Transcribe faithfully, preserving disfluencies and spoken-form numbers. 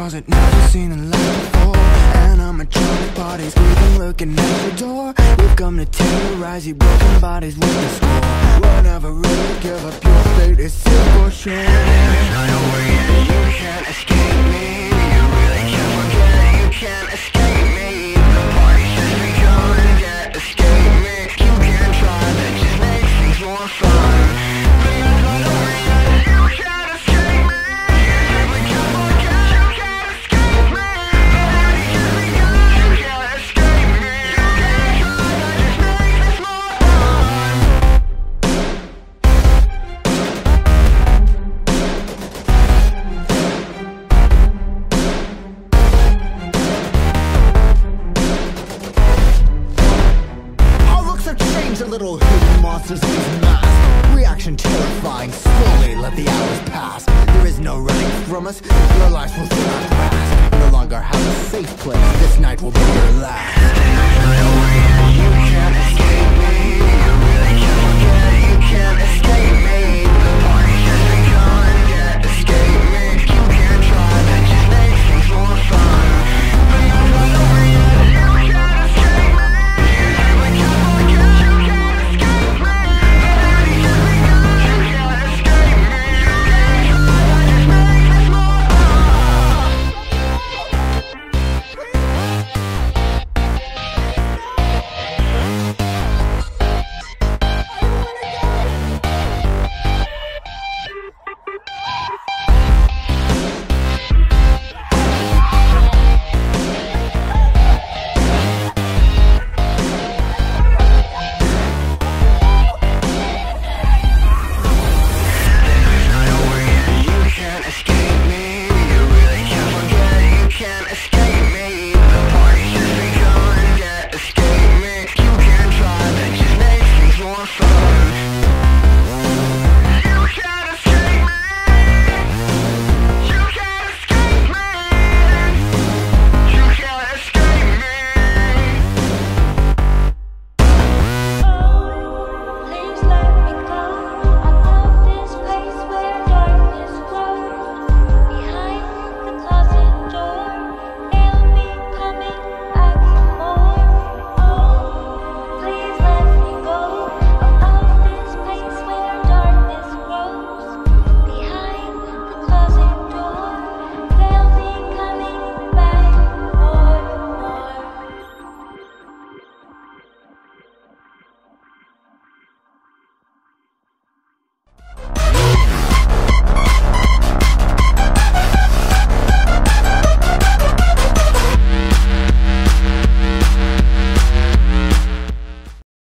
cause it never seen a light before. Animatronic bodies breathing, looking at your door. We've come to terrorize you broken bodies with the score. We'll never really give up, your fate is sealed for sure. I know where you can't escape me. You really can't forget it, you can't escape me. The party's just begun, can't escape me. You can try, that just makes things more fun. But that's not the reason you can't escape me. You simply can't forget, you can't escape me. The party's just begun, you can't escape me. You can try, that just makes things more fun. Our looks have changed, a little hidden monsters in these masks. Reaction terrifying, slowly let the hours pass. There is no running from us, your lives will soon not last. No longer have a safe place, this night will be your last. You can't escape me, you really can't forget it, you can't escape me.